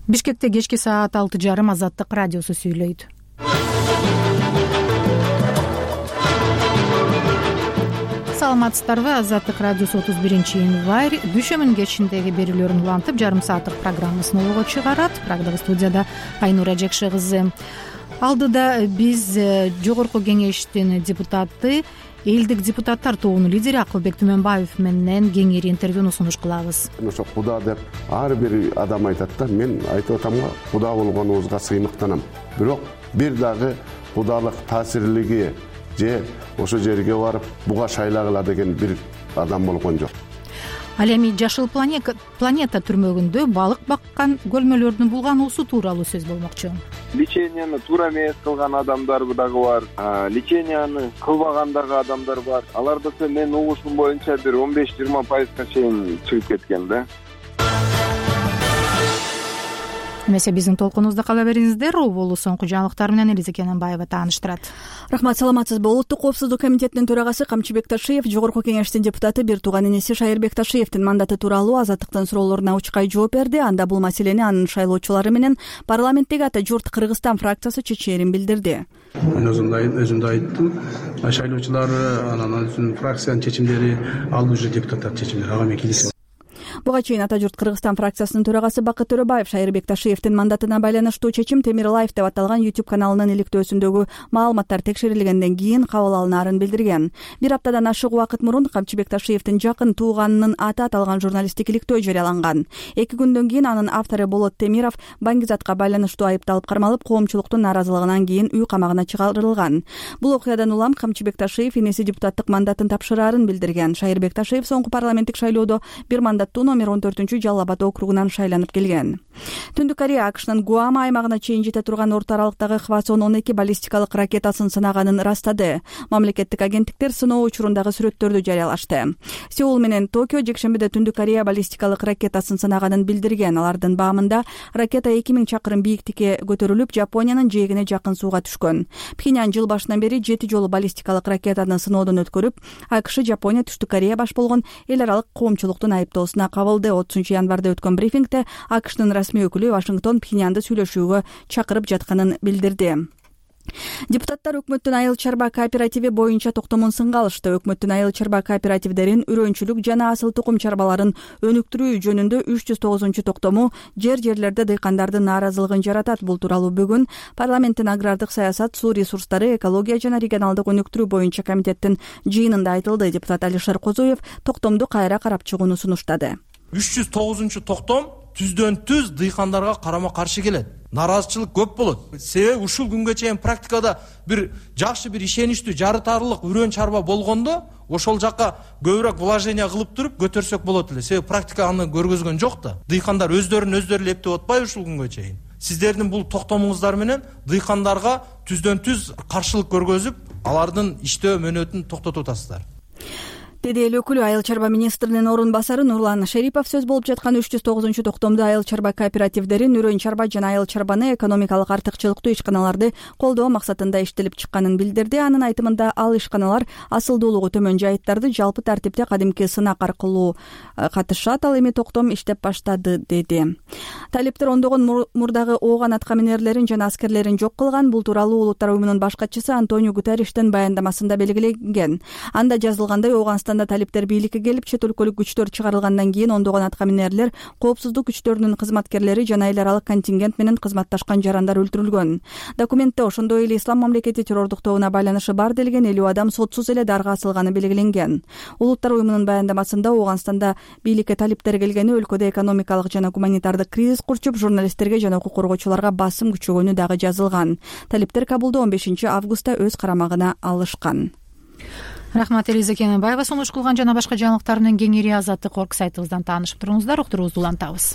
Бишкекте кечки саат 6:30 Азаттык радиосу сүйлөйт. Саламатсыздарбы? Азаттык радиосу 31-январь дүйшөмүн кечиндеги берүүлөрүн улантып, жарым сааттык программасын улууга чыгарат. Программада студияда Айнура Жекше кызы. Алдыда биз жогорку кеңештин депутаты, элдик депутаттар тобунун лидери Акылбек Түмөнбаев менен кеңири интервьюну сунуш кылабыз. Ошо Куда деп ар бир адам айтат да, мен айтып атам го, Куда болгонубузга сыймыктанам. Бирок бир дагы кудалык таасирлиги же ошо жерге барып буга шайлагыла деген бир адам болгон жок. Ал эми Жашыл планета түрмөгүндө балык баккан көлмөлөрдүн булгануусу тууралуу сөз болмокчу. Леченияны туура эмес кылган адамдар дагы бар, леченияны кылбаган дагы адамдар бар. Аларда мен угушум боюнча бир 15-20% чейин чыгып кеткен да. Эмесе биздин толкунубузда кала бериңиздер. Болуу соңку жаңылыктар менен Элиза Кененбаева тааныштырат. Рахмат, саламатсызбы? Улуттук коопсуздук комитетинин төрагасы Камчыбек Ташиев жогорку кеңештин депутаты бир тууган энеси Шайырбек Ташиевдин мандаты тууралуу Азаттыктын суроолоруна учкай жооп берди. Анда бул маселени анын шайлоочулары менен парламенттеги Ата журт Кыргызстан фракциясы чечээрин билдирди. Мен өзүмдө айттым, шайлоочулар анан фракциянын чечимдери ал уже депутаттар чечимдери, ага мен келишем. Буга чейин Ата журт Кыргызстан фракциясынын төрагасы Бакыт Төрөбаев Шайырбек Ташиевдин мандатына байланыштуу чечим Темир Лайф деп аталган YouTube каналынын иликтөөсүндөгү маалыматтар текшерилгенден кийин кабыл алынаарын билдирген. Бир аптадан ашык убакыт мурун Камчыбек Ташиевдин жакын тууганынын аты аталган журналисттик иликтөө жарыяланган. 2 күндөн кийин анын автору Болот Темиров баңгизатка байланыштуу айыпталып кармалып, коомчулуктун нааразылыгынан кийин үй камагына чыгарылган. Бул окуядан улам Камчыбек Ташиев энеси депутаттык мандатын тапшыраарын билдирген. Шайырбек Ташиев соңку парламенттик шайлоодо бир мандаттуу номер 14 Жалал Абад округунан шайланып келген. Түндүк Корея АКШнын Гуам аймагына чейин жете турган орто аралыктагы Хвасон-12 баллистикалык ракетасын сынаганын ырастады. Мамлекеттик агенттиктер сыноо учурундагы сүрөттөрдү жарыялашты. Сеул менен Токио жекшембиде Түндүк Корея баллистикалык ракетасын сынаганын билдирген. Алардын баамында ракета 2000 чакырым бийиктикке көтөрүлүп, Жапониянын жээгине жакын сууга түшкөн. Пхеньян жыл башынан бери 7 жолу баллистикалык ракетаны сыноодон өткөрүп, АКШ, Жапония, Түштүк Корея баш болгон эл аралык коомчулуктун айыптоосуна кабылды. 30 январда өткөн брифингде АКШнын расмий өкүлү Вашингтон Пхеньянды сүйлөшүүгө чакырып жатканын билдирди. Депутаттар өкмөттүн айыл чарба кооперативи боюнча токтомун сынга алышты. Өкмөттүн айыл чарба кооперативдерин үрөнчүлүк жана асыл тукум чарбаларын өнүктүрүү жөнүндө 309 токтому жерлерде дыйкандардын нааразылыгын жаратат. Бул тууралуу бүгүн парламенттин агрардык саясат, суу ресурстары, экология жана регионалдык өнүктүрүү боюнча комитеттин жыйынында айтылды. Депутат Алишер Козоев токтомду кайра карап чыгууну сунуштады. 309 токтом түздөн-түз дыйкандарга карама каршы келет. Наразычылык көп болот. Себеби ушул күнгө чейин практикада бир жакшы бир ишеничтүү жарытарлык үрөн чарба болгондо ошол жакка көбүрөөк вложение кылып туруп көтөрсөк болот эле. Себеби практика аны көргөзгөн жок да. Дыйкандар өздөрүн эптеп атпайбы ушул күнгө чейин. Сиздердин бул токтомуңуздар менен дыйкандарга түздөн-түз каршылык көргөзүп, алардын иштөө мөөнөтүн токтотуп атасыздар. Деди эл өкүлү. Айыл чарба министринин орун басары Нурлан Шерипов сөз болуп жаткан 309 токтомдо айыл чарба кооперативдерин үрөн чарба жана айыл чарбаны экономикалык артыкчылыктуу ишканаларды колдоо максатында иштелип чыкканын билдирди. Анын айтымында ал ишканалар асылдуулугу төмөн жайыттарды жалпы тартипте кадимки сынак аркылуу катышат. Ал эми токтом иштеп баштады деди. Талиптер ондогон мурдагы ооган аткаминерлерин жана аскерлерин жок кылган. Бул тууралуу Улуттар уюмунун баш катчысы Антонио Гутерриштин баяндамасында белгиленген. Анда жазылгандай, Ооганстанда талиптер бийликке келип, чет өлкөлүк күчтөр чыгарылгандан кийин ондогон аткаминерлер, коопсуздук күчтөрүнүн кызматкерлери жана эл аралык контингент менен кызматташкан жарандар өлтүрүлгөн. Документте ошондой эле ислам мамлекети террордук тобуна байланышы бар делген 50 адам сотсуз эле дарга асылганы белгиленген. Улуттар уюмунун баяндамасында Ооганстанда бийликке талиптер келгени өлкөдө экономикалык жана гуманитардык кризис курчуп, журналисттерге жана укук коргоочуларга басым күчөгөнү дагы жазылган. Талиптер Кабулду 15 августта өз карамагына алышкан. Рахмат, Элиза Кененбаева сунуш кылган жана башка жаңылыктар менен кеңири Азаттык орг сайтыбыздан таанышып туруңуздар. Уктуруубузду улантабыз.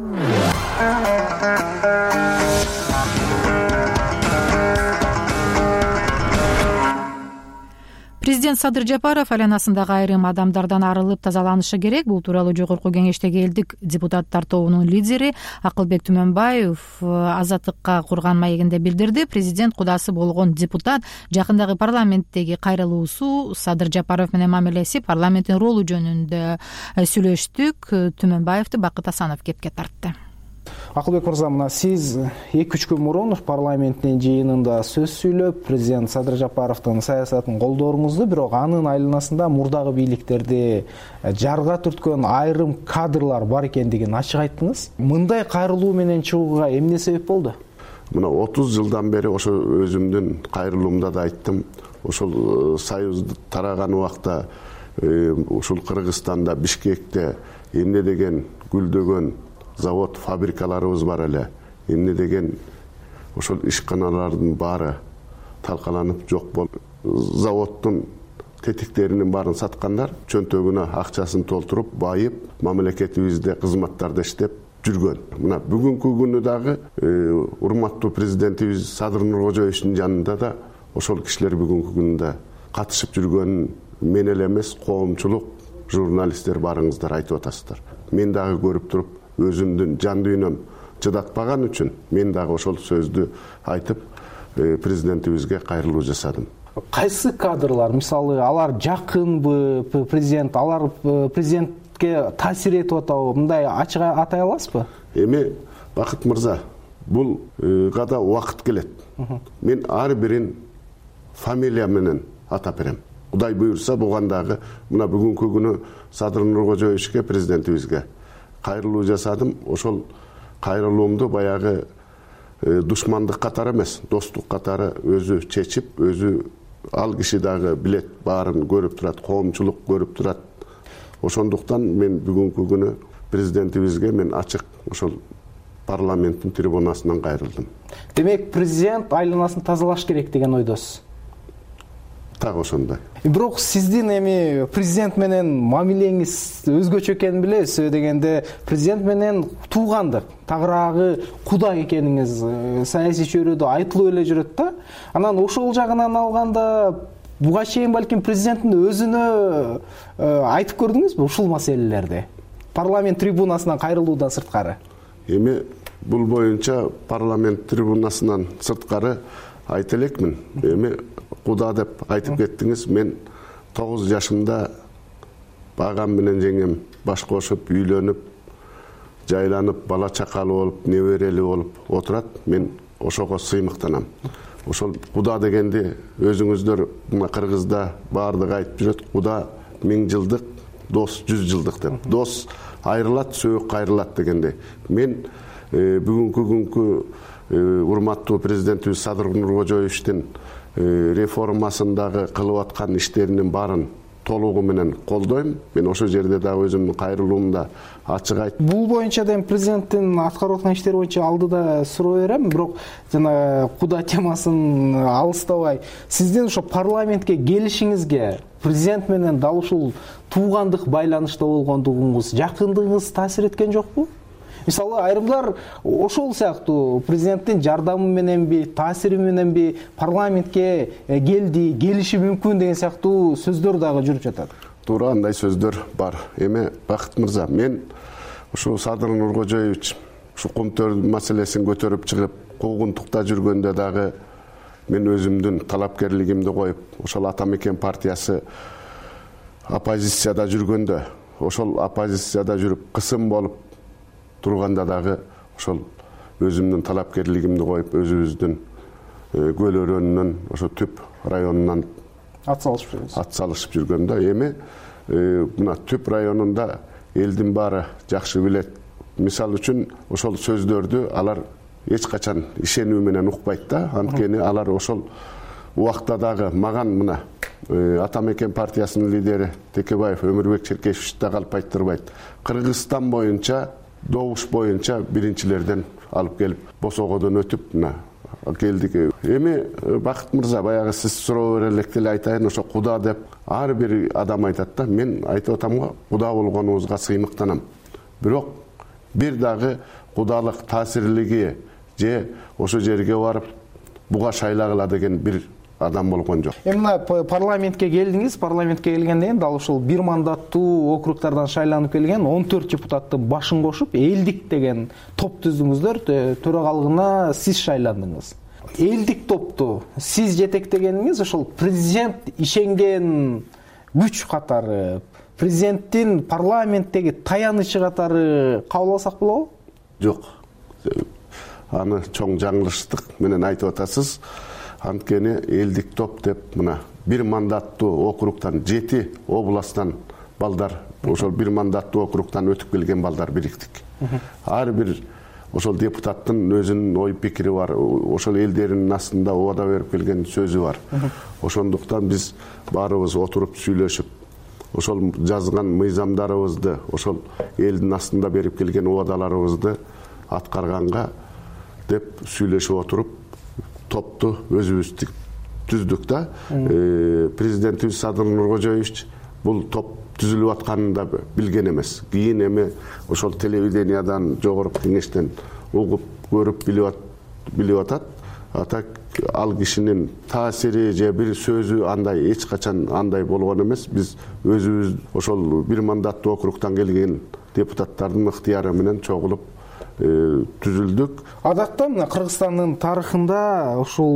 Президент Садыр Жапаров айланасындагы айрым адамдардан арылып тазаланышы керек. Бул тууралуу жогорку кеңештеги элдик депутаттар тобунун лидери Акылбек Түмөнбаев Азаттыкка курган маегинде билдирди. Президент кудасы болгон депутат жакындагы парламенттеги кайрылуусу, Садыр Жапаров менен мамилеси, парламенттин ролу жөнүндө сүйлөштүк. Түмөнбаевди Бакыт Асанов кепке тартты. Акылбек мырза, мына сиз 2-3 күн мурун парламенттин жыйынында сөз сүйлөп, президент Садыр Жапаровдун саясатын колдооруңузду, бирок анын айланасында мурдагы бийликтерди жарга түрткөн айрым кадрлар бар экендигин ачык айттыңыз. Мындай кайрылуу менен чыгууга эмне себеп болду? Мына 30 жылдан бери ошо өзүмдүн кайрылуумда да айттым. Ошол союз тараган убакта ушул Кыргызстанда, Бишкекте эмне деген гүлдөгөн завод, фабрикаларыбыз бар эле. Эмне деген ошол ишканалардын баары талкаланып жок болуп, заводдун тетиктеринин баарын саткандар чөнтөгүнө акчасын толтуруп, байып, мамлекетибизде кызматтарда иштеп жүргөн. Мына бүгүнкү күнү дагы урматтуу президентибиз Садыр Нуркожоевичтин жанында да ошол кишилер бүгүнкү күндө катышып жүргөнүн мен эле эмес, коомчулук, журналисттер барыңыздар айтып атасыздар. Мен дагы көрүп туруп, өзүмдүн жан дүйнөм чыдатпаган үчүн мен дагы ошол сөздү айтып, президентибизге кайрылуу жасадым. Кайсы кадрлар, мисалы, алар жакынбы президент, алар президентке таасир этип атабы? Мындай ачык атай аласызбы? Эми Бакыт мырза, бул гада убакыт келет. Мен ар бирин фамилия менен атап берем. Кудай буйрса, бугандагы мына бүгүнкү күнү Садыр Нуркожоевичке, президентибизге кайрылуу жасадым. Ошол кайрылуумду баягы душмандык катары эмес, достук катары өзү чечип, өзү ал киши дагы билет, баарын көрүп турат, коомчулук көрүп турат. Ошондуктан мен бүгүнкү күнү президентибизге мен ачык ошол парламенттин трибунасынан кайрылдым. Демек, президент айланасын тазалаш керек деген ойдосуз? Так ошондой. Бирок сиздин эми президент менен мамилеңиз өзгөчө экенин билебиз. Себеби дегенде президент менен туугандык, тагыраагы куда экениңиз саясий чөйрөдө айтылып эле жүрөт да. Анан ошол жагынан алганда буга чейин балким президенттин өзүнө айтып көрдүңүзбү ушул маселелерди? Парламент трибунасынан кайрылуудан сырткары. Эми бул боюнча парламент трибунасынан сырткары айта элекмин. Эми куда деп айтып кеттиңиз. Мен 9 жашымда багам менен жеңем баш кошуп, үйлөнүп, жайланып, бала чакалы болуп, неберели болуп отурат. Мен ошого сыймыктанам. Ошол куда дегенди өзүңүздөр мына Кыргызда баардыгы айтып жүрөт. Куда 1000 жылдык, дос 100 жылдык деп. Дос айрылат, сөөк кайрылат дегенде. Мен бүгүнкү күnkү урматтуу президентибиз Садыр Нуркожоевичтин реформасындагы кылып аткан иштеринин баарын толугу менен колдойм. Мен ошол жерде дагы өзүмдүн кайрылуумда ачык айттым. Бул боюнча да президенттин аткарып аткан иштери боюнча алдыда суроо берем, бирок жана куда темасын алыстабай, сиздин ошо парламентке келишиңизге президент менен дал ушул туугандык байланышта болгондугуңуз, жакындыгыңыз таасир эткен жокпу? Мисалы, айрымдар ошол сыяктуу президенттин жардамы мененби, таасири мененби парламентке келди, келиши мүмкүн деген сыяктуу сөздөр дагы жүрүп жатат. Туура андай сөздөр бар. Эми Бакыт мырза, мен ушу Садыр Нуркожоевич ушу кумтөр маселесин көтөрүп чыгып, куугунтукта жүргөндө дагы мен өзүмдүн талапкерлигимди коюп, ошол Ата Мекен партиясы оппозицияда жүргөндө, ошол оппозицияда жүрүп кысым болуп турганда дагы ошол өзүмдүн талапкерлигимди коюп, өзүбүздүн көл өрөөнүнөн, ошо Түп районунан ат салышып жүргөндө, эми мына Түп районунда элдин баары жакшы билет. Мисал үчүн ошол сөздөрдү алар эч качан ишенүү менен укпайт да. Анткени алар ошол убакта дагы маган мына Ата Мекен партиясынын лидери Текебаев Өмүрбек Черкешевич да калп айттырбайт. Кыргызстан боюнча, добуш боюнча биринчилерден алып келип, босогодон өтүп мына келдик. Эми Бакыт мырза, баягы сиз суроо бере электе эле айтайын, ошо куда деп ар бир адам айтат да. Мен айтып атам го, куда болгонубузга сыймыктанам. Бирок бир дагы кудалык таасирлиги же ошо жерге барып буга шайлагыла деген бир адам болгон жок. Мына парламентке келдиңиз, парламентке келгенден кийин дал ушул бир мандаттуу округтардан шайланып келген 14 депутаттын башын кошуп, элдик деген топ түздүңүздөр, төрагалыгына сиз шайландыңыз. Элдик топту сиз жетектегениңиз ошол президент ишенген күч катары, президенттин парламенттеги таянычы катары кабыл алсак болобу? Жок. аны чоң жаңылыштык менен айтып атасыз. Анткени элдик топ деп мына бир мандаттуу округтан 7 областтан балдар, ошол бир мандаттуу округтан өтүп келген балдар бириктик. Ар бир ошол депутаттын өзүнүн ой пикири бар, ошол элдердин астында убада берип келген сөзү бар. Ошондуктан биз баарыбыз отуруп сүйлөшүп, ошол жазган мыйзамдарыбызды, ошол элдин астында берип келген убадаларыбызды аткарганга деп сүйлөшүп отуруп топту өзүбүз түздүк да. Президентибиз Садыр Нуркожоевич бул топ түзүлүп атканын да билген эмес. Кийин эми ошол телевидениядан, жогорку кеңештен угуп, көрүп, билип атат. Атак ал кишинин таасири же бир сөзү андай эч качан андай болгон эмес. Биз өзүбүз ошол бир мандаттуу округтан келген депутаттардын ыктыяры менен чогулуп түзүлдүк. Адатта мына Кыргызстандын тарыхында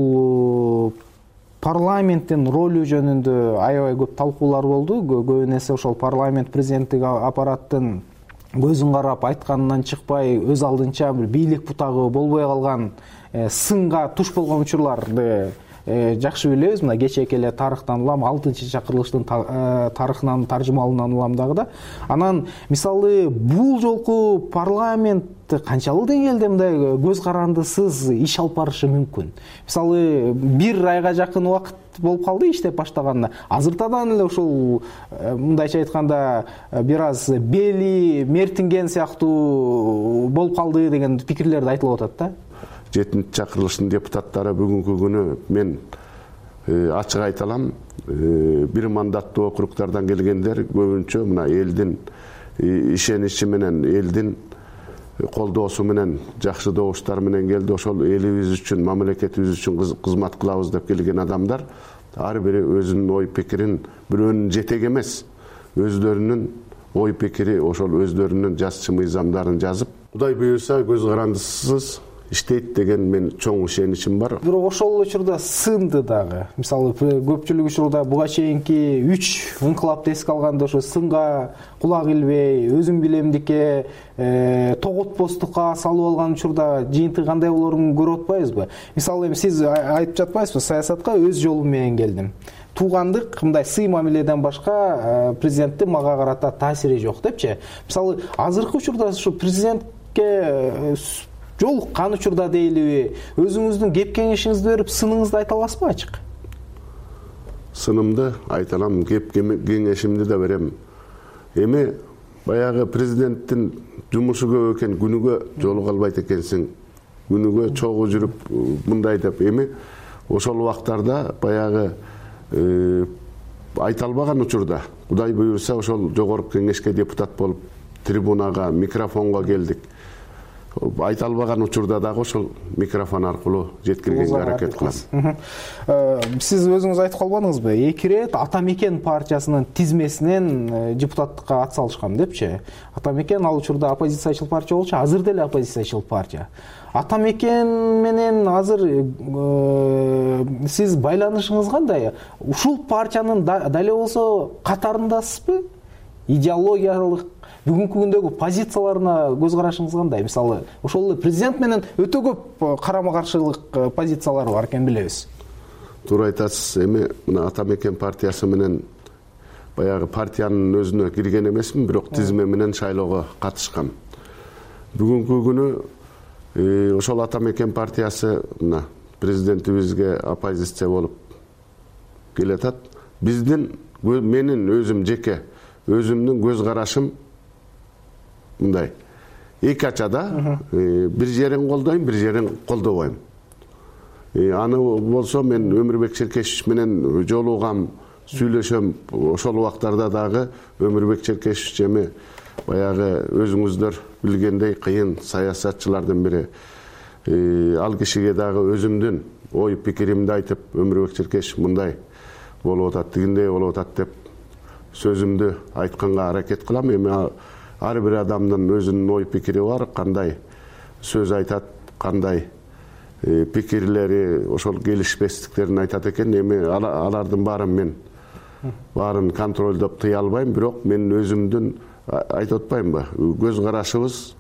ушул парламенттин ролу жөнүндө аябай көп талкуулар болду. Көбүн эсе ошол парламент президенттик аппараттын көзүн карап айтканынан чыкпай, өз алдынча бир бийлик бутагы болбой калган, сынга туш болгон учурларды жакшы билебиз. Мына кечээки эле тарыхтан улам 6-чакырылыштын тарыхынан таржымалынан улам дагы да. Анан мисалы бул жолку парламент канчалык деңгээлде мындай көз карандысыз иш алып барышы мүмкүн? Мисалы бир айга жакын убакыт болуп калды иштеп баштаганына. Азыртадан эле ушул мындайча айтканда бир аз бели мертинген сыяктуу болуп калды деген пикирлерди айтылып атат да. 7-чакырылыштын депутаттары бүгүнкү күнү мен ачык айта алам, бир мандаттуу округтардан келгендер көбүнчө мына элдин ишеничи менен, элдин колдоосу менен, жакшы добуштар менен келди. Ошол элибиз үчүн, мамлекетибиз үчүн кызмат кылабыз деп келген адамдар ар бири өзүнүн ой пикирин, бирөөнүн жетек эмес, өздөрүнүн ой пикири, ошол өздөрүнүн жазчы мыйзамдарын жазып, Кудай буйруса көз карандысыз иштейт деген мен чоң ишеничим бар. Бирок ошол учурда сынды дагы. Мисалы көпчүлүк учурда буга чейинки 3 ыңкылапты эске алганда ошо сынга кулак илбей, өзүм билемдикке тоготпостукка салып алган учурда жыйынтыгы кандай болорун көрүп атпайбызбы? Мисалы эми сиз айтып жатпайсызбы, саясатка өз жолум менен келдим. Туугандык, мындай сый мамиледен башка президенттин мага карата таасири жок депчи. Мисалы азыркы учурда ушу президентке жолуккан учурда дейлиби, өзүңүздүн кеп кеңешиңизди берип, сыныңызды айта аласызбы ачык? Сынымды айта алам, кеп кеңешимди да берем. Эми баягы президенттин жумушу көп экен, күнүгө жолуга албайт экенсиң, күнүгө чогуу жүрүп мындай деп. Эми ошол убактарда баягы айта албаган учурда, Кудай буйруса ошол жогорку кеңешке депутат болуп, трибунага, микрофонго келдик. Айта албаган учурда дагы ошол микрофон аркылуу жеткиргенге аракет кылам. Сиз өзүңүз айтып калбадыңызбы? 2 рет Атамекен партиясынын тизмесинен депутаттыкка ат салышкам депчи. Атамекен ал учурда оппозициячыл партия болчу, азыр деле оппозициячыл партия. Атамекен менен азыр сиз байланышыңыз кандай? Ушул партиянын дале болсо катарындасызбы? Идеологиялык бүгүнкү күндөгү позицияларына көз карашыңыз кандай? Мисалы, ошол эле президент менен өтө көп карама-каршылык позициялары бар экен билебиз. Туура айтасыз. Эми мына Атамекен партиясы менен баягы партиянын өзүнө кирген эмесмин, бирок тизме менен шайлоого катышкам. Бүгүнкү күнү ошол Атамекен партиясы мына президентибизге оппозиция болуп келатат. Менин өзүм жеке өзүмдүн көз карашым мындай. Эки ачада бир жерин колдойм, бир жерин колдобойм. Аны болсо мен Өмүрбек Черкешевич менен жолугам, сүйлөшөм. Ошол убактарда дагы Өмүрбек Черкешевич эми баягы өзүңүздөр билгендей кыйын саясатчылардын бири. Ал кишиге дагы өзүмдүн ой пикиримди айтып, Өмүрбек Черкешевич мындай болуп атат, тигиндей болуп атат деп сөзүмдү айтканга аракет кылам. Эми ар бир адамдын өзүнүн ой пикири бар, кандай сөз айтат, кандай пикирлери, ошол келишпестиктерин айтат экен. Эми алардын баарын контролдоп тыя албайм, бирок мен өзүмдүн айтып атпаймынбы, көз карашыбыз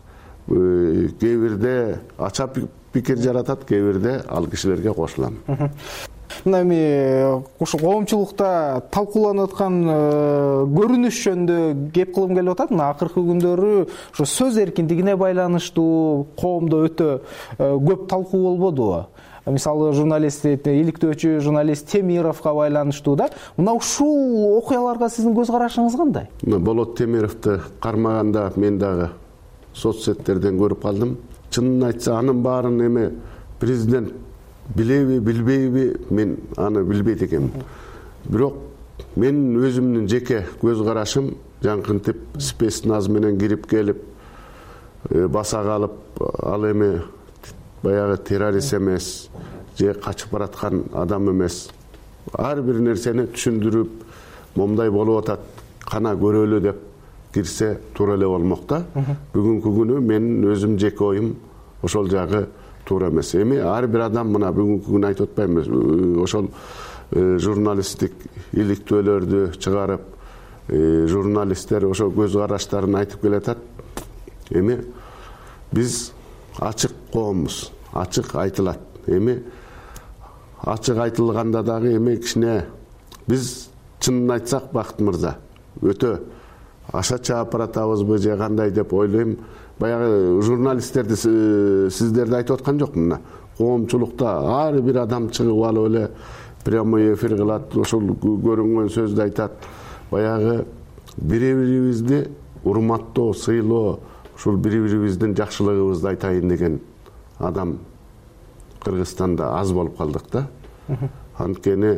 кээ бирде ача пикир жаратат, кээ бирде ал кишилерге кошулам. Мына эми ушу коомчулукта талкууланып аткан көрүнүш жөнүндө кеп кылгым келип атат. Мына акыркы күндөрү ошо сөз эркиндигине байланыштуу коомдо өтө көп талкуу болбодубу? Мисалы журналист, иликтөөчү журналист Темировго байланыштуу да. Мына ушул окуяларга сиздин көз карашыңыз кандай? Болот Темировду кармаганда мен дагы соцсеттерден көрүп калдым. Чынын айтса, анын баарын эми президент билеби, билбейби, мен аны билбейт экенмин. Бирок мен өзүмдүн жеке көз карашым, жаңкынтип спецназ менен кирип келип, баса калып, ал эми баягы террорист эмес, же качып бараткан адам эмес. Ар бир нерсени түшүндүрүп, момундай болуп атат, кана көрөлү деп кирсе туура эле болмок да. Бүгүнкү күнү менин өзүм жеке оюм ошол жагы туура эмес. Эми ар бир адам мына бүгүнкү күнү айтып атпаймынбы, ошол журналисттик иликтөөлөрдү чыгарып, журналисттер ошол көз караштарын айтып келатат. Эми биз ачык коомбуз, ачык айтылат. Эми ачык айтылганда дагы эми кичине биз чынын айтсак, Бакыт мырза, өтө аша чаап баратабызбы же кандай деп ойлойм. Баягы журналисттерди сиздерди айтып аткан жокмун. Мына коомчулукта ар бир адам чыгып алып эле прямой эфир кылат, ошол көрүнгөн сөздү айтат. Баягы бири-бирибизди урматтоо, сыйлоо, ушул бири-бирибиздин жакшылыгыбызды айтайын деген адам Кыргызстанда аз болуп калдык да. Анткени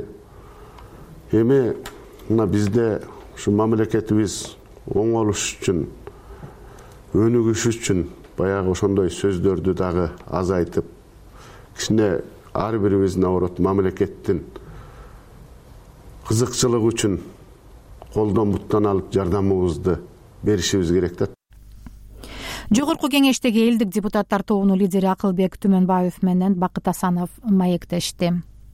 эми мына бизде ушу мамлекетибиз оңолуш үчүн, өнүгүш үчүн баягы ошондой сөздөрдү дагы азайтып, кичине ар бирибиз наоборот мамлекеттин кызыкчылыгы үчүн колдон буттан алып жардамыбызды беришибиз керек да. Жогорку кеңештеги элдик депутаттар тобунун лидери Акылбек Түмөнбаев менен Бакыт Асанов маектешти.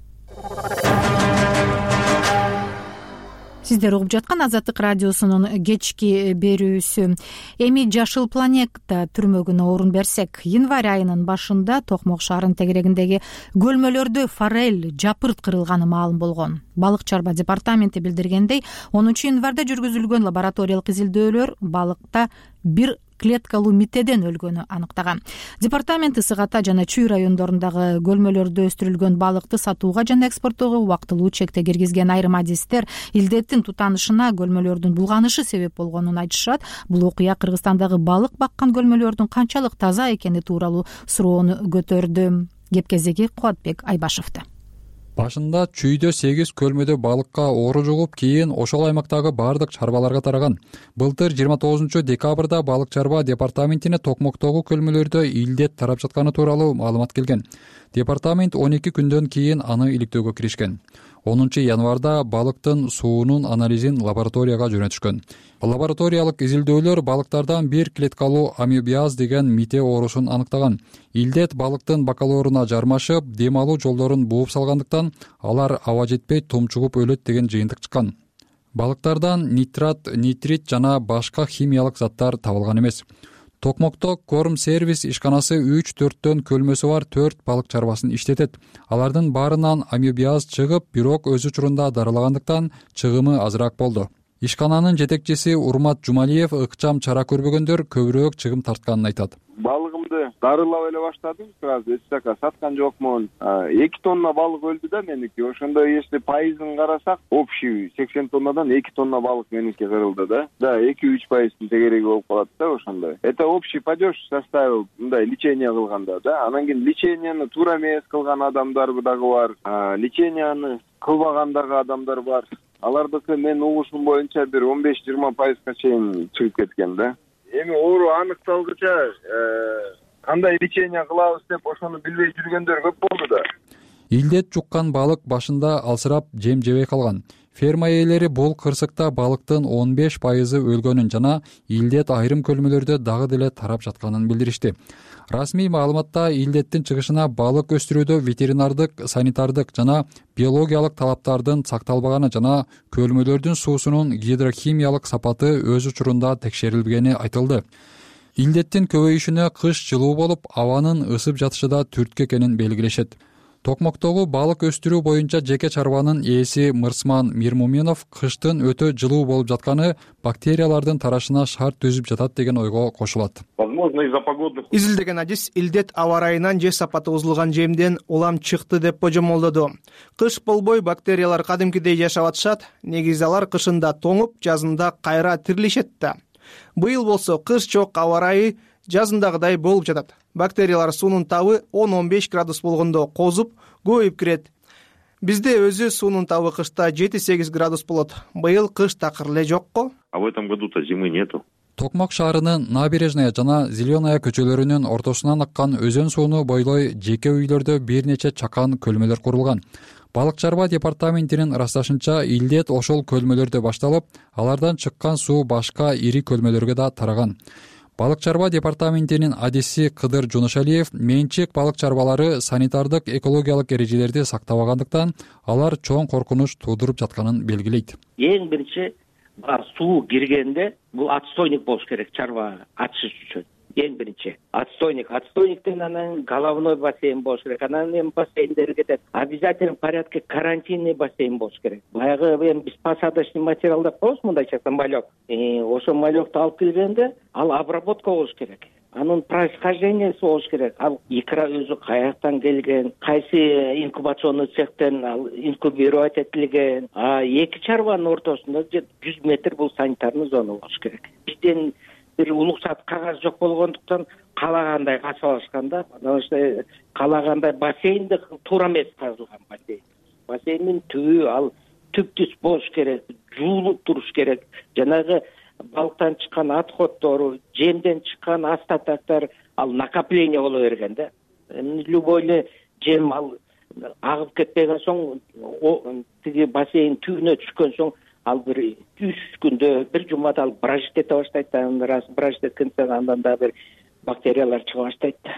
Сиздер угуп жаткан Азаттык радиосунун кечки берүүсү. Эми Жашыл планета түрмөгүнө орун берсек, январь айынын башында Токмок шаарынын тегерегиндеги көлмөлөрдө форель, жапырт кырылганы маалым болгон. Балык чарба департаменти билдиргендей, 10 январда жүргүзүлгөн лабораториялык изилдөөлөр балыкта бир клеткалуу митеден өлгөнү аныктаган. Департамент Ысык Ата жана Чүй райондорундагы көлмөлөрдө өстүрүлгөн балыкты сатууга жана экспорттоого убактылуу чекте киргизген айрым адистер илдеттин тутанышына көлмөлөрдүн булганышы себеп болгонун айтышат. Бул окуя Кыргызстандагы балык баккан көлмөлөрдүн канчалык таза экени тууралуу суроону көтөрдү. Кепкездеги Кубатбек Айбашевди. Башында Чүйдө 8 көлмөдө балыкка оору жугуп, кийин ошол аймактагы бардык чарбаларга тараган. Былтыр 29 декабрда балык чарба департаментине Токмоктогу көлмөлөрдө илдет тарап жатканы тууралуу маалымат келген. Департамент 12 күндөн кийин аны иликтөөгө киришкен. 10 январда балыктын суунун анализин лабораторияга жөнөтүшкөн. Лабораториялык изилдөөлөр балыктардан бир клеткалуу амебиаз деген мите оорусун аныктаган. Илдет балыктын бакалоруна жармашып, дем алуу жолдорун бууп салгандыктан алар аба жетпей тумчугуп өлөт деген жыйынтык чыккан. Балыктардан нитрат, нитрит жана башка химиялык заттар табылган эмес. Токмокто корм сервис ишканасы 3-4төн көлмөсү бар 4 балык чарбасын иштетет. Алардын баарынан амебиаз чыгып, бирок өз учурунда дарылагандыктан чыгымы азыраак болду. Ишкананын жетекчиси Урмат Жумалиев ыкчам чара көрбөгөндөр көбүрөөк чыгым тартканын айтат. Балыгымды дарылап эле баштадым, сразу эч жака саткан жокмун. 2 тонна балык өлдү да меники. Ошондо если пайызын карасак, общий 80 тоннадан 2 тонна балык меники кырылды да. Да, 2-3% тегереги болуп калат да ошондой. Это общий падеж составил, мындай лечение кылганда да. Анан кийин леченияны туура эмес кылган адамдар дагы бар. Леченияны кылбаган дагы адамдар бар. Алардыкы мен угушум боюнча бир 15-20%га чейин чыгып кеткен да. Эми оору аныкталгыча кандай лечение кылабыз деп ошону билбей жүргөндөр көп болду да. Илдет жуккан балык башында алсырап жем жебей калган. Ферма ээлери бул кырсыкта балыктын 15% өлгөнүн жана илдет айрым көлмөлөрдө дагы деле тарап жатканын билдиришти. Расмий маалыматта илдеттин чыгышына балык өстүрүүдө ветеринардык, санитардык жана биологиялык талаптардын сакталбаганы жана көлмөлөрдүн суусунун гидрохимиялык сапаты өз учурунда текшерилбегени айтылды. Илдеттин көбөйүшүнө кыш жылуу болуп, абанын ысып жатышы да түрткү экенин белгилешет. Токмоктогу балык өстүрүү боюнча жеке чарбанын ээси Мырсман Мирмуминов кыштын өтө жылуу болуп жатканы бактериялардын тарашына шарт түзүп жатат деген ойго кошулат. Изилдеген адис илдет аба ырайынан же сапаты бузулган жемден улам чыкты деп божомолдоду. Кыш болбой бактериялар кадимкидей жашап атышат, негизи алар кышында тоңуп, жазында кайра тирилишет да. Быйыл болсо кыш жок аба ырайы жазындагыдай болуп жатат. Бактериялар суунун табы 10-15 градус болгондо козуп, көбөйүп кирет. Бизде өзү суунун табы кышта 7-8 градус болот. Быйыл кыш такыр эле жокко. А в этом году-то зимы нету. Токмок шаарынын Набережная жана Зеленая көчөлөрүнүн ортосунан аккан өзөн сууну бойлой жеке үйлөрдө бир нече чакан көлмөлөр курулган. Балык чарба департаментинин ырасташынча, илдет ошол көлмөлөрдө башталып, алардан чыккан суу башка ири көлмөлөргө да тараган. Балык чарба департаментинин адиси Кыдыр Жунушалиев менчик балык чарбалары санитардык экологиялык эрежелерди сактабагандыктан алар чоң коркунуч туудуруп жатканын белгилейт. Эң биринчи суу киргенде бул отстойник болуш керек чарба ачыш үчүн. Эң биринчи отстойниктен анан головной бассейн болуш керек, анан эми бассейндер кетет. Обязательно в порядке карантинный бассейн болуш керек. Баягы эми биз посадочный материал деп коебуз, мындайча малек. Ошо малекти алып келгенде ал обработка болуш керек. Анын происхождениеси болуш керек. Ал икра өзү каяктан келген, кайсы инкубационный цехтен ал инкубировать этилген. Эки чарбанын ортосунда 100 метр бул санитарный зона болуш керек. Бизден бир улуксат кагаз жок болгондуктан каалагандай качып алышканда, каалагандай бассейнди туура эмес казылган бассейн. Бассейндин түбү ал түп-түз болуш керек, жуулуп туруш керек. Жанагы балыктан чыккан отходдору, жемден чыккан остатоктор ал накопление боло берген да. Любой эле жем ал агып кетпеген соң, тиги бассейн түбүнө түшкөн соң ал бир 3 күндө, бир жумада ал бражит эте баштайт да, андан бражит эткенден андан да бир бактериялар чыга баштайт да.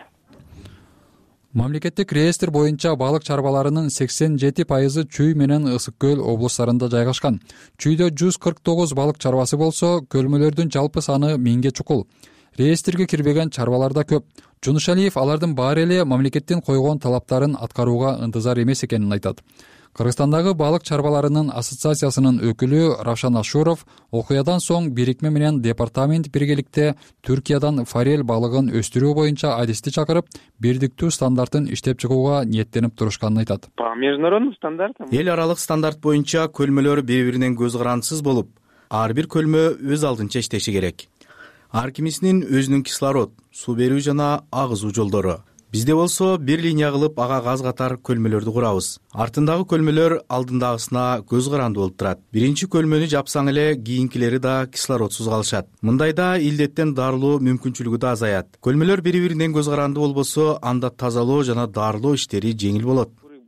Мамлекеттик реестр боюнча балык чарбаларынын 87% Чүй менен Ысык көл облустарында жайгашкан. Чүйдө 149 балык чарбасы болсо, көлмөлөрдүн жалпы саны 1000ге чукул. Реестрге кирбеген чарбалар да көп. Жунушалиев алардын баары эле мамлекеттин койгон талаптарын аткарууга ынтызар эмес экенин айтат. Кыргызстандагы балык чарбаларынын ассоциациясынын өкүлү Равшан Ашуров окуядан соң бирикме менен департамент биргеликте Түркиядан форель балыгын өстүрүү боюнча адисти чакырып, бирдиктүү стандартын иштеп чыгууга ниеттенип турушканын айтат. По международным стандартам. Эл аралык стандарт боюнча көлмөлөр бири-биринен көз карандысыз болуп, ар бир көлмө өз алдынча иштеши керек. Ар кимисинин өзүнүн кислород, суу берүү жана агызуу жолдору. Бизде болсо бир линия кылып ага газ катар көлмөлөрдү курабыз. Артындагы көлмөлөр алдындагысына көз каранды болуп турат. Биринчи көлмөнү жапсаң эле кийинкилери да кислородсуз калышат. Мындайда илдеттен дарылоо мүмкүнчүлүгү да азаят. Көлмөлөр бири-биринен көз каранды болбосо, анда тазалоо жана дарылоо иштери жеңил болот.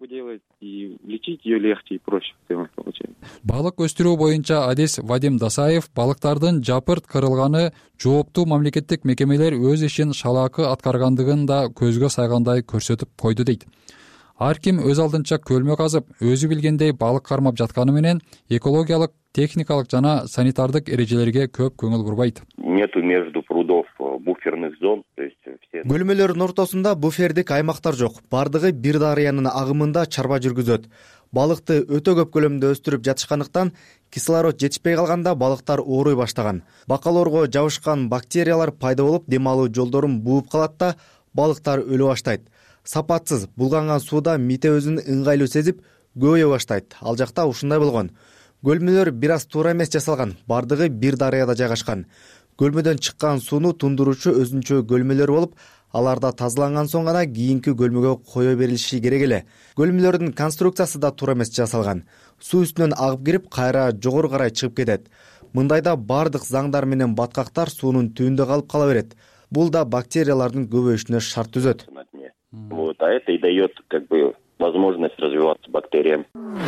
И лечить ее легче и проще получается. Балык өстүрүү боюнча адис Вадим Дасаев балыктардын жапырт кырылганы жооптуу мамлекеттик мекемелер өз ишин шалаакы аткаргандыгын да көзгө сайгандай көрсөтүп койду дейт. Ар ким өз алдынча көлмө казып, өзү билгендей балык кармап жатканы менен экологиялык, техникалык жана санитардык эрежелерге көп көңүл бурбайт. Нету между прудов буферных зон, то есть все. Көлмөлөрдүн ортосунда буфердик аймактар жок. Бардыгы бир дарыянын агымында чарба жүргүзөт. Балыкты өтө көп көлөмдө өстүрүп жатышкандыктан кислород жетишпей калганда балыктар ооруй баштаган. Бакалоорго жабышкан бактериялар пайда болуп, дем алуу жолдорун бууп калат да, балыктар өлө баштайт. Сапатсыз булганган сууда мите өзүн ыңгайлуу сезип, көбөйө баштайт. Ал жакта ушундай болгон. Көлмөлөр бир аз туура эмес жасалган. Бардыгы бир дарыяда жайгашкан. Көлмөдөн чыккан сууну тундуруучу өзүнчө көлмөлөр болуп, аларда тазаланган соң гана кийинки көлмөгө кое берилиши керек эле. Көлмөлөрдүн конструкциясы да туура эмес жасалган. Суу үстүнөн агып кирип, кайра жогору карай чыгып кетет. Мындайда бардык заңдар менен баткактар суунун түбүндө калып кала берет. Бул да бактериялардын көбөйүшүнө шарт түзөт. Вот, а это и дает как бы возможность развиваться бактериям.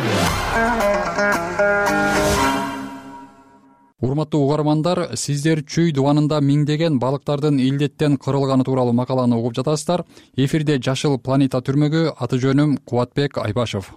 Урматтуу угармандар, сиздер Чүй дубанында миңдеген балыктардын илдеттен кырылганы тууралуу макаланы угуп жатасыздар. Эфирде Жашыл планета түрмөгү, аты жөнүм Кубатбек Айбашев.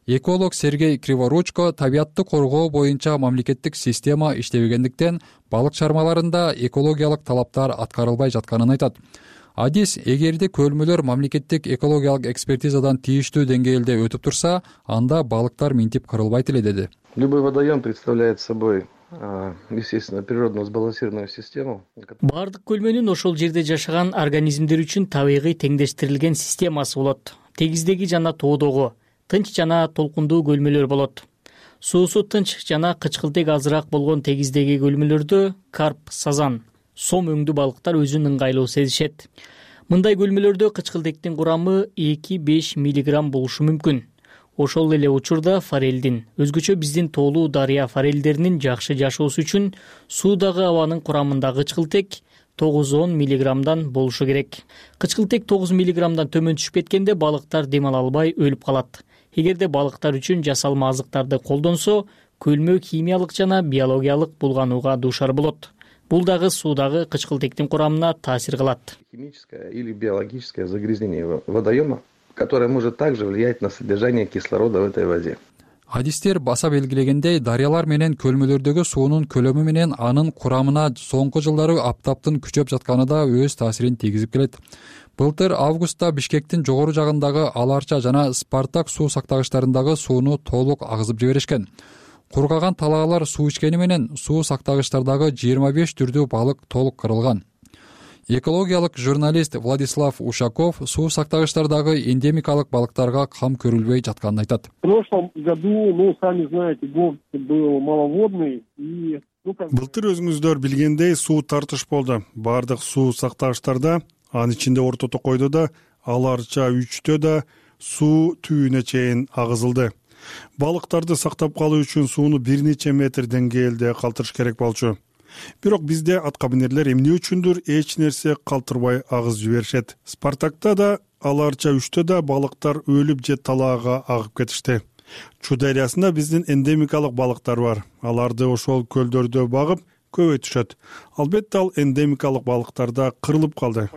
Эколог Сергей Криворучко табиатты коргоо боюнча мамлекеттик система иштебегендиктен балык чармаларында экологиялык талаптар аткарылбай жатканын айтат. Адис эгерде көлмөлөр мамлекеттик экологиялык экспертизадан тийиштүү деңгээлде өтүп турса, анда балыктар минтип кырылбайт эле деди. Любой водоем представляет собой, естественно, природно сбалансированную систему. Бардык көлмөнүн ошол жерде жашаган организмдер үчүн табигый теңдештирилген системасы болот. Тегиздеги жана тоодогу, тынч жана толкундуу көлмөлөр болот. Суусу тынч жана кычкылтек азыраак болгон тегиздеги көлмөлөрдө карп, сазан, сом өңдүү балыктар өзүн ыңгайлуу сезишет. Мындай көлмөлөрдө кычкылтектин курамы 2-5 миллиграмм болушу мүмкүн. Ошол эле учурда форелдин, өзгөчө биздин тоолуу дарыя форелдеринин жакшы жашоосу үчүн суудагы абанын курамында кычкылтек 9-10 миллиграммдан болушу керек. Кычкылтек 9 миллиграммдан төмөн түшүп кеткенде балыктар дем ала албай өлүп калат. Эгерде балыктар үчүн жасалма азыктарды колдонсо, көлмө химиялык жана биологиялык булганууга дуушар болот. Бул дагы суудагы кычкылтектин курамына таасир кылат. Химическое или биологическое загрязнение водоема, которое может также влиять на содержание кислорода в этой воде. Адистер баса белгилегендей, дарыялар менен көлмөлөрдөгү суунун көлөмү менен анын курамына соңку жылдары аптаптын күчөп жатканы да өз таасирин тийгизип келет. Былтыр августта Бишкектин жогору жагындагы Аларча жана Спартак суу сактагычтарындагы сууну толук агызып жиберишкен. Кургаган талаалар суу ичкени менен суу сактагычтардагы 25 түрдүү балык толук кырылган. Экологиялык журналист Владислав Ушаков суу сактагычтардагы эндемикалык балыктарга кам көрүлбөй жатканын айтат. В прошлом году, сами знаете, год был маловодный и Былтыр өзүңүздөр билгендей суу тартыш болду. Бардык суу сактагычтарда, анын ичинде Орто Токойдо да, Аларча 3тө да суу түбүнө чейин агызылды. Балыктарды сактап калуу үчүн сууну бир нече метр деңгээлде калтырыш керек болчу. Бирок бизде аткаминерлер эмне үчүндүр эч нерсе калтырбай агызып жиберишет. Спартакта да, Аларча 3тө да балыктар өлүп же талаага агып кетишти. Чу дарыясында биздин эндемикалык балыктар бар. Аларды ошол көлдөрдө багып көбөйтүшөт. Албетте ал эндемикалык балыктарда кырылып калды.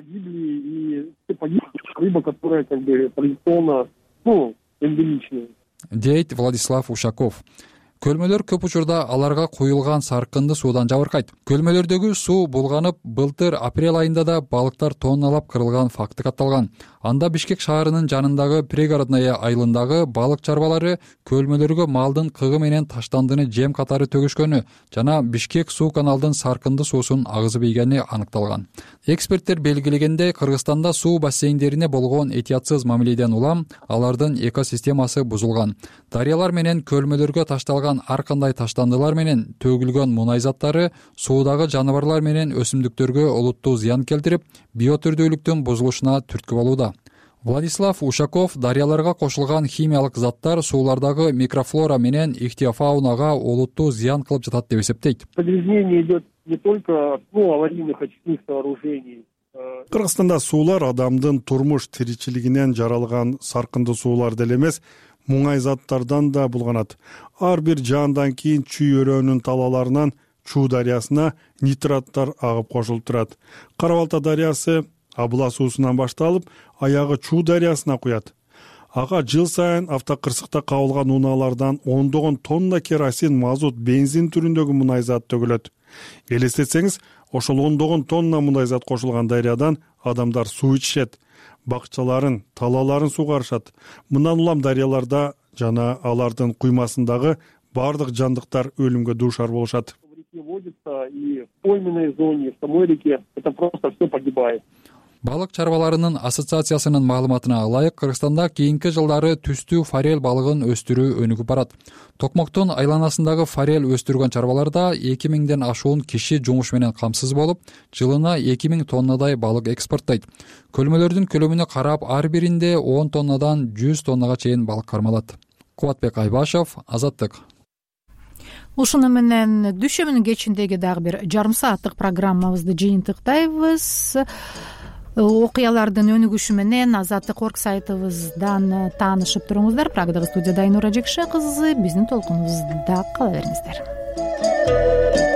Рыба, которая традиционно, эндемичная. Дейт Владислав Ушаков. Көлмөлөр көп учурда аларга куюлган саркынды суудан жабыркайт. Көлмөлөрдөгү суу булганып, былтыр апрель айында да балыктар тонналап кырылган факты катталган. Анда Бишкек шаарынын жанындагы пригородная айылындагы балык чарбалары көлмөлөргө малдын кыгы менен таштандыны жем катары төгүшкөнү жана Бишкек суу каналдын саркынды суусун агызып ийгени аныкталган. Эксперттер белгилегендей, Кыргызстанда суу бассейндерине болгон этиятсыз мамиледен улам алардын экосистемасы бузулган. Дарыялар менен көлмөлөргө ташталган ар кандай таштандылар менен төгүлгөн мунай заттары суудагы жаныбарлар менен өсүмдүктөргө олуттуу зыян келтирип, биотүрдүүлүктүн бузулушуна түрткү болууда. Владислав Ушаков дарыяларга кошулган химиялык заттар суулардагы микрофлора менен ихтиофаунага олуттуу зыян кылып жатат деп эсептейт. Загрязнение идет не только от аварийных очистных сооружений. Кыргызстанда суулар адамдын турмуш тиричилигинен жаралган саркынды суулар деле эмес, муңай заттардан да булганат. Ар бир жаандан кийин Чүй өрөөнүн талааларынан Чуу дарыясына нитраттар агып кошулуп турат. Кара Балта дарыясы Абыла суусунан башталып, аягы Чуу дарыясына куят. Ага жыл сайын автокырсыкта кабылган унаалардан ондогон тонна керосин, мазут, бензин түрүндөгү мунай зат төгүлөт. Элестетсеңиз, ошол ондогон тонна мунай зат кошулган дарыядан адамдар суу ичишет, бакчаларын, талааларын сугарышат. Мындан улам дарыяларда жана алардын куймасындагы бардык жандыктар өлүмгө дуушар болушат. И в пойменной зоне, в самой реке, это просто все погибает. Балык чарбаларынын ассоциациясынын маалыматына ылайык, Кыргызстанда кийинки жылдары түстүү форель балыгын өстүрүү өнүгүп барат. Токмоктун айланасындагы форель өстүргөн чарбаларда 2000ден ашуун киши жумуш менен камсыз болуп, жылына 2000 тоннадай балык экспорттойт. Көлмөлөрдүн көлөмүнө карап, ар биринде 10 тоннадан 100 тоннага чейин балык кармалат. Кубатбек Айбашев, Азаттык. Ушуну менен дүйшөмүнүн кечиндеги дагы бир жарым сааттык программабызды жыйынтыктайбыз. Окуялардын өнүгүшү менен Азаттык орг сайтыбыздан таанышып туруңуздар. Прагдагы студияда Айнура Жекше кызы, биздин толкунубузда кала бериңиздер.